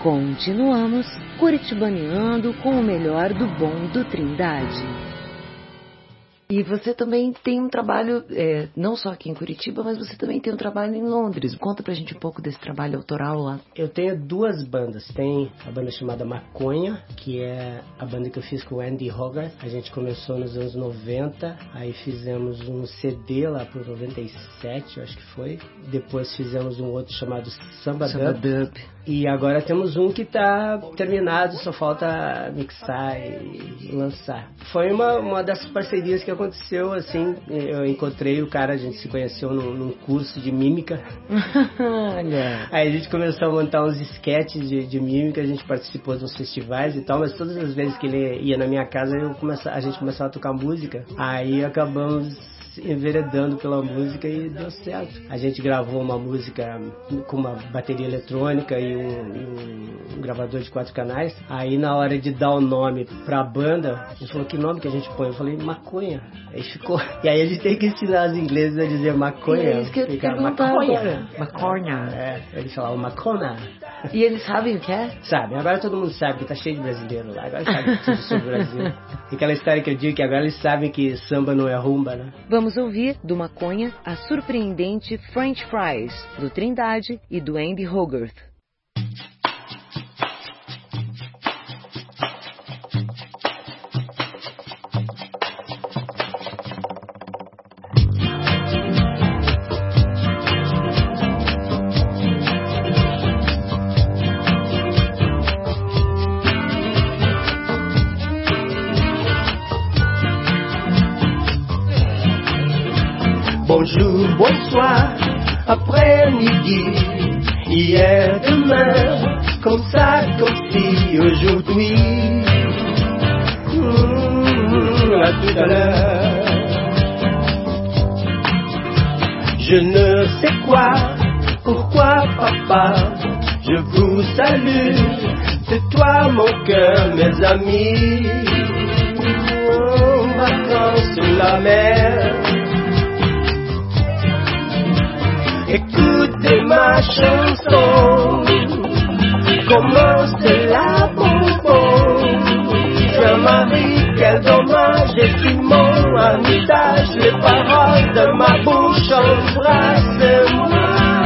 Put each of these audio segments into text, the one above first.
Continuamos curitibaneando com o melhor do bom do Trindade. E você também tem um trabalho, não só aqui em Curitiba, mas você também tem um trabalho em Londres. Conta pra gente um pouco desse trabalho autoral lá. Eu tenho duas bandas. Tem a banda chamada Maconha, que é a banda que eu fiz com o Andy Hogarth. A gente começou nos anos 90, aí fizemos um CD lá por 97, eu acho que foi. Depois fizemos um outro chamado Samba Dub. E agora temos um que tá terminado, só falta mixar e lançar. Foi uma dessas parcerias que aconteceu, assim, eu encontrei o cara, a gente se conheceu num curso de mímica. Olha. Aí a gente começou a montar uns esquetes de mímica, a gente participou de uns festivais e tal, mas todas as vezes que ele ia na minha casa, a gente começava a tocar música, aí acabamos enveredando pela música e deu certo. A gente gravou uma música com uma bateria eletrônica e um gravador de 4 canais. Aí na hora de dar o nome pra banda, a gente falou, que nome que a gente põe? Eu falei, Maconha. Aí ficou. E aí a gente tem que ensinar os ingleses a dizer maconha. É isso que eu te perguntava. Maconha. Eles falavam Macona. E eles sabem o que é? Sabem, agora todo mundo sabe que tá cheio de brasileiro lá, agora sabe tudo sobre o Brasil. E aquela história que eu digo que agora eles sabem que samba não é rumba, né? Vamos ouvir do Maconha a surpreendente French Fries, do Trindade e do Andy Hogarth. Bonjour, bonsoir, après-midi, hier, demain, comme ça, comme si, aujourd'hui, à tout à l'heure. Je ne sais quoi, pourquoi papa, je vous salue, c'est toi mon cœur, mes amis, vacances sur la mer. Écoutez ma chanson, commence la bonbon. Jean-Marie, quel dommage, et Simon, un usage, les paroles de ma bouche, embrasse-moi.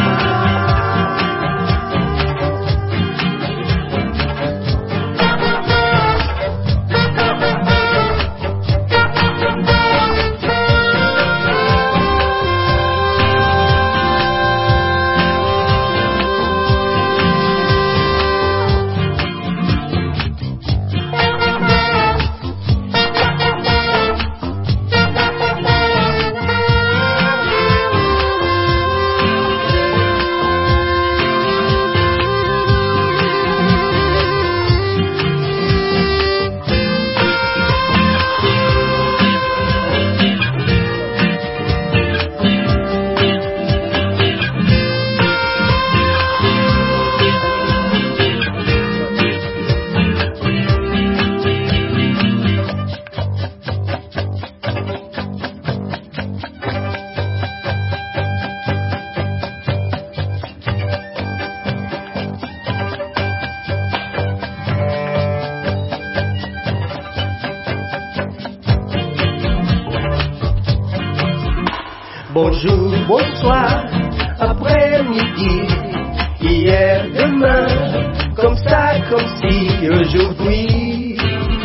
Bonjour, bonsoir, après-midi, hier, demain, comme ça, comme si, aujourd'hui,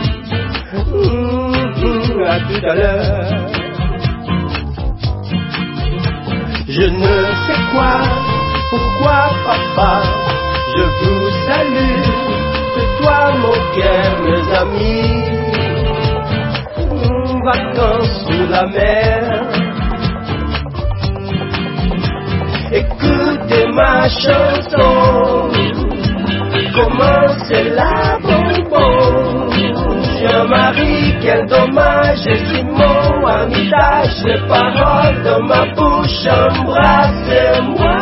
à tout à l'heure. Je ne sais quoi, pourquoi papa, je vous salue, c'est toi mon cœur, mes amis, vacances sur la mer. Écoutez ma chanson, commence la bonbon. Jean-Marie, quel dommage, et Simon, un usage, les paroles de ma bouche, embrassez-moi.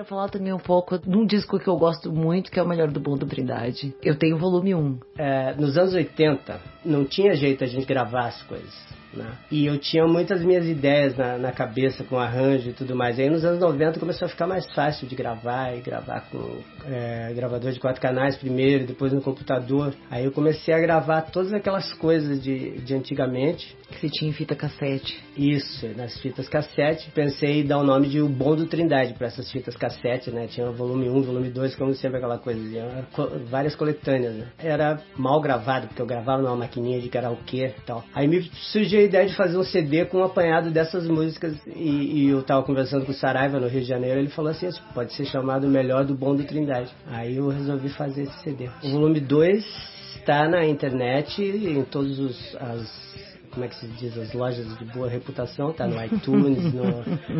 quero falar também um pouco de um disco que eu gosto muito, que é o Melhor do Bom do Trindade. Eu tenho o volume 1. Nos anos 80, não tinha jeito a gente gravar as coisas. Né? E eu tinha muitas minhas ideias na cabeça, com arranjo e tudo mais. Aí nos anos 90 começou a ficar mais fácil de gravar, e gravar com gravador de 4 canais primeiro, depois no computador. Aí eu comecei a gravar todas aquelas coisas de antigamente. Que você tinha em fita cassete. Isso, nas fitas cassete. Pensei em dar o nome de O Bom do Trindade para essas fitas cassete, né? Tinha o volume 1, volume 2, como sempre aquela coisa. Várias coletâneas, né? Era mal gravado, porque eu gravava numa maquininha de karaokê e tal. Aí me surgiu a ideia de fazer um CD com um apanhado dessas músicas e eu tava conversando com o Saraiva no Rio de Janeiro, ele falou assim, pode ser chamado Melhor do Bom do Trindade. Aí eu resolvi fazer esse CD. O volume 2 está na internet, em todos como é que se diz, as lojas de boa reputação, tá no iTunes, no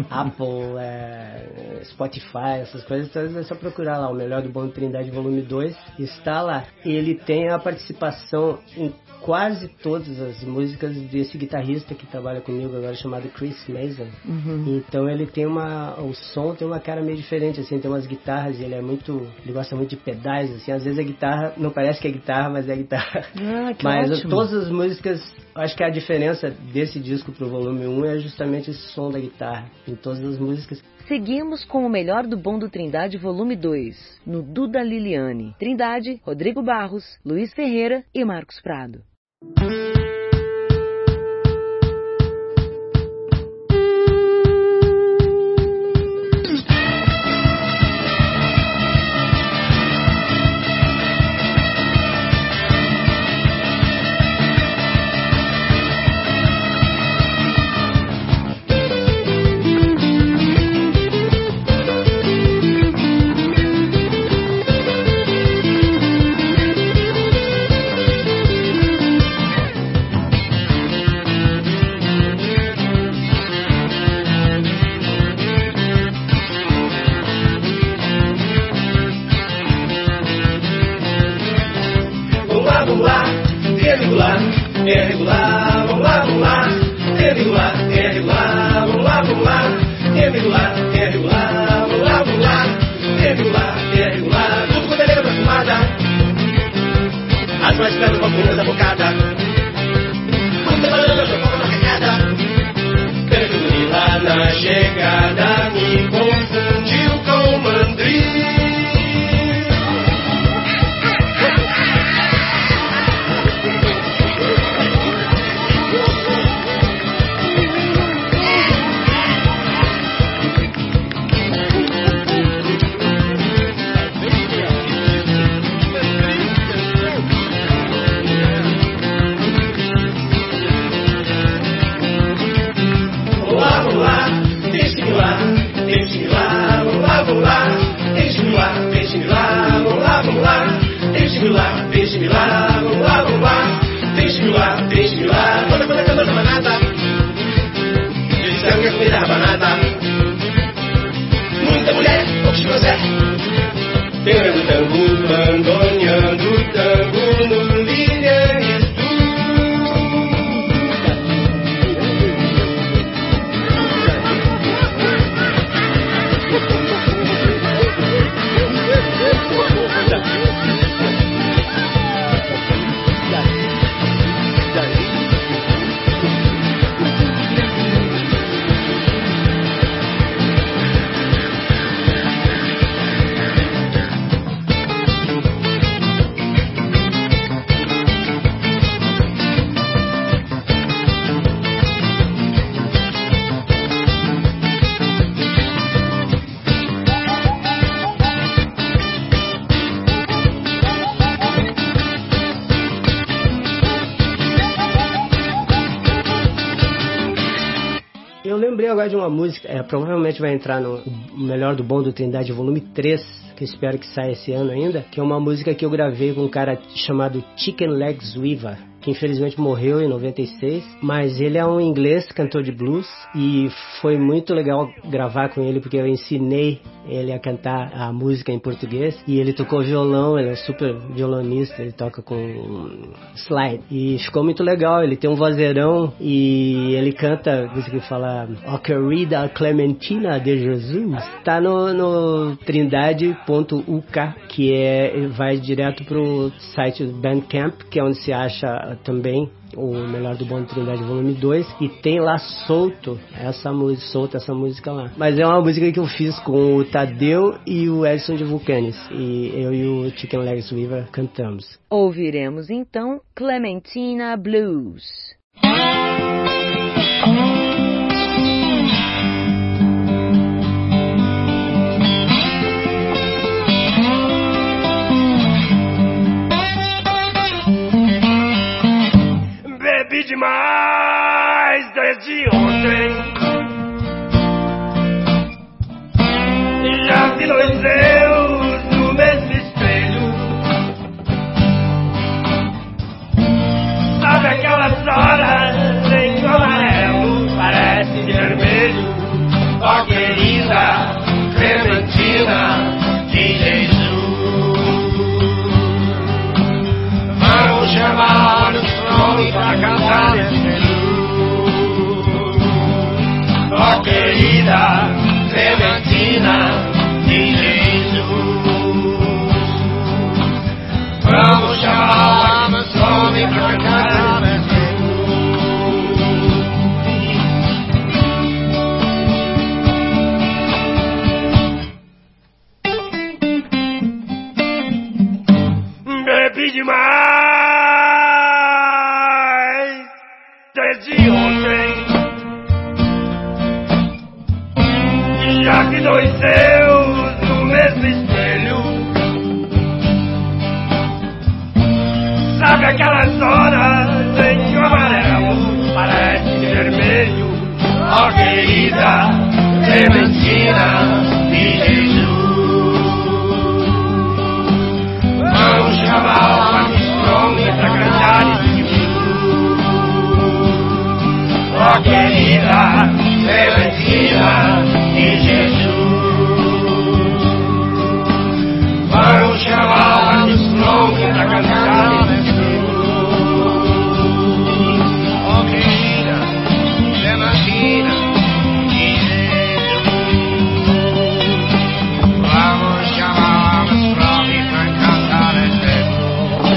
Apple, Spotify, essas coisas, então é só procurar lá, o Melhor do Bom do Trindade volume 2, está lá. Ele tem a participação em quase todas as músicas desse guitarrista que trabalha comigo agora, chamado Chris Mason. Então ele tem o som tem uma cara meio diferente, assim, tem umas guitarras, ele gosta muito de pedais, assim, às vezes a guitarra não parece que é guitarra, mas é guitarra. Mas ótimo. Todas as músicas, acho que a diferença desse disco pro volume 1 é justamente esse som da guitarra em todas as músicas. Seguimos com o Melhor do Bom do Trindade, volume 2, no Duda Liliane, Trindade, Rodrigo Barros, Luiz Ferreira e Marcos Prado. Eu lembrei agora de uma música, provavelmente vai entrar no Melhor do Bom do Trindade, volume 3, que eu espero que saia esse ano ainda, que é uma música que eu gravei com um cara chamado Chicken Legs Weaver, que infelizmente morreu em 96, mas ele é um inglês, cantor de blues, e foi muito legal gravar com ele, porque eu ensinei ele a cantar a música em português, e ele tocou violão, ele é super violonista, ele toca com slide, e ficou muito legal, ele tem um vozeirão, e ele canta, a música que fala, ó querida Clementina de Jesus, tá no trindade.uk, que vai direto pro site do Bandcamp, que é onde se acha também o Melhor do Bom do Trindade volume 2, e tem lá solta essa música lá. Mas é uma música que eu fiz com o Tadeu e o Edson de Vulcanes, e eu e o Chicken Legs Weaver cantamos. Ouviremos então Clementina Blues. Bebi demais desde ontem, já vi nós Deus no mesmo espelho. Sabe aquelas horas em que o amarelo parece vermelho? Ó querida Clementina de Jesus, vamos chamar pra cantar esse blues. Ó querida Clementina de Jesus, vamos chamar esse homem pra cantar esse blues. Bebi demais desde ontem, já vi dois seus no mesmo espelho. Sabe aquelas horas em que o amarelo parece vermelho? Ó querida Clementina de Jesus, vamos chamar o Armstrong pra cantar esse blues. Ó querida Clementina de Jesus, vamos chamar o Armstrong pra cantar esse blues. Ó querida Clementina de Jesus, vamos chamar o Armstrong pra cantar esse blues.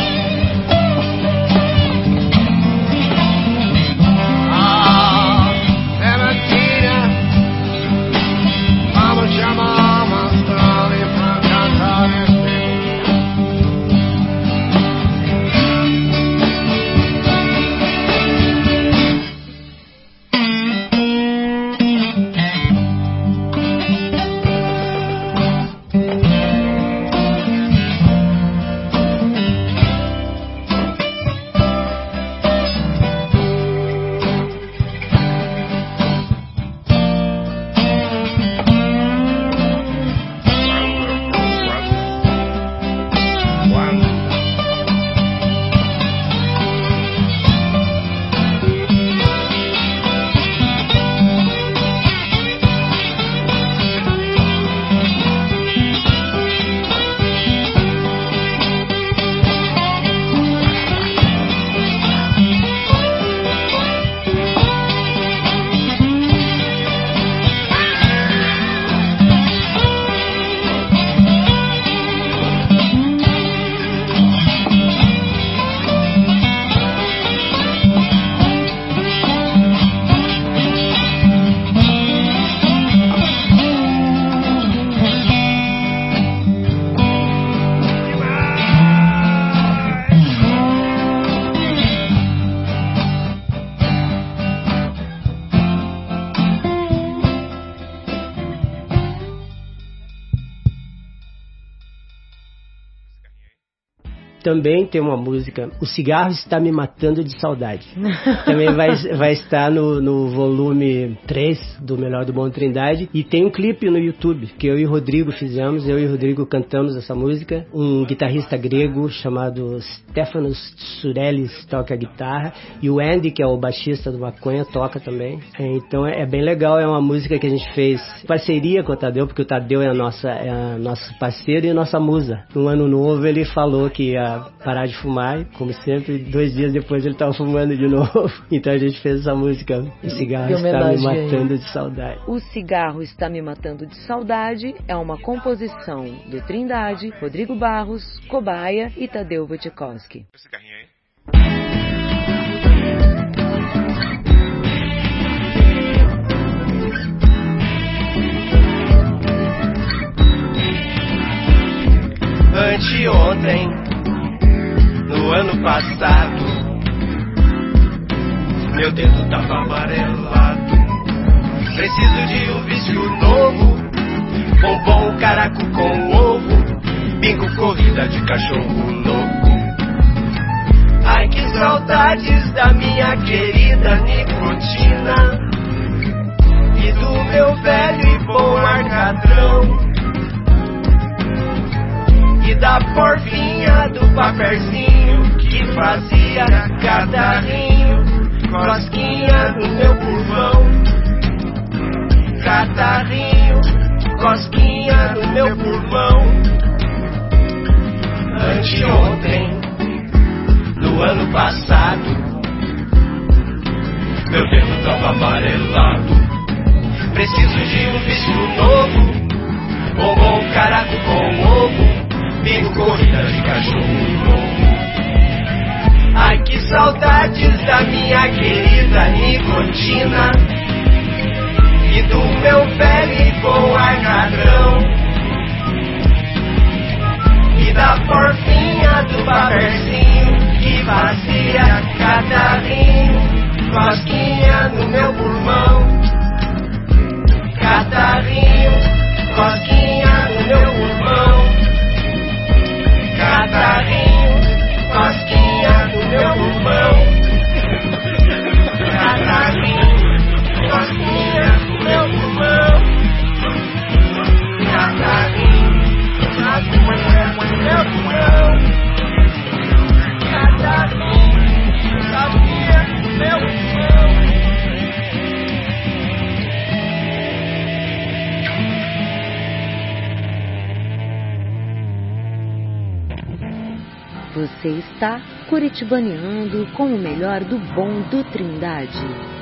também tem uma música, O Cigarro Está Me Matando de Saudade. Também vai estar no volume 3 do Melhor do Bom Trindade. E tem um clipe no YouTube que eu e o Rodrigo fizemos. Eu e o Rodrigo cantamos essa música. Um guitarrista grego chamado Stefanos Tsurelis toca a guitarra. E o Andy, que é o baixista do Maconha, toca também. Então é bem legal. É uma música que a gente fez parceria com o Tadeu, porque o Tadeu é nosso parceiro e nossa musa. No ano novo ele falou que ia parar de fumar, como sempre, 2 dias depois ele estava fumando de novo. Então a gente fez essa música, O Cigarro Está Me Matando de Saudade. O Cigarro Está Me Matando de Saudade é uma composição do Trindade, Rodrigo Barros, Cobaia e Tadeu Wojciechowski. Anteontem, no ano passado, meu dedo tava amarelado. Preciso de um vício novo, bombom, caraco com ovo, bingo, corrida de cachorro louco. Ai, que saudades da minha querida nicotina e do meu velho e bom arcadrão. E da porfinha do papelzinho que fazia catarrinho, cosquinha no meu pulmão. Catarrinho, cosquinha no meu pulmão. Anteontem, no ano passado, meu dedo tava amarelado. Preciso de um vício novo, bombom, caraco com ovo, bingo, corrida de cachorro louco. Ai, que saudades da minha querida nicotina e do meu velho e bom arcadrão. E da porfinha do papelzinho que fazia catarrinho, cosquinha no meu pulmão. Catarrinho, cosquinha no meu pulmão. Catarrinho, cosquinha no meu pulmão. Catarrinho, cosquinha no meu pulmão. Catarrinho, cosquinha no meu pulmão. Catarrinho, cosquinha no meu pulmão. Você está curitibaneando com o melhor do bom do Trindade.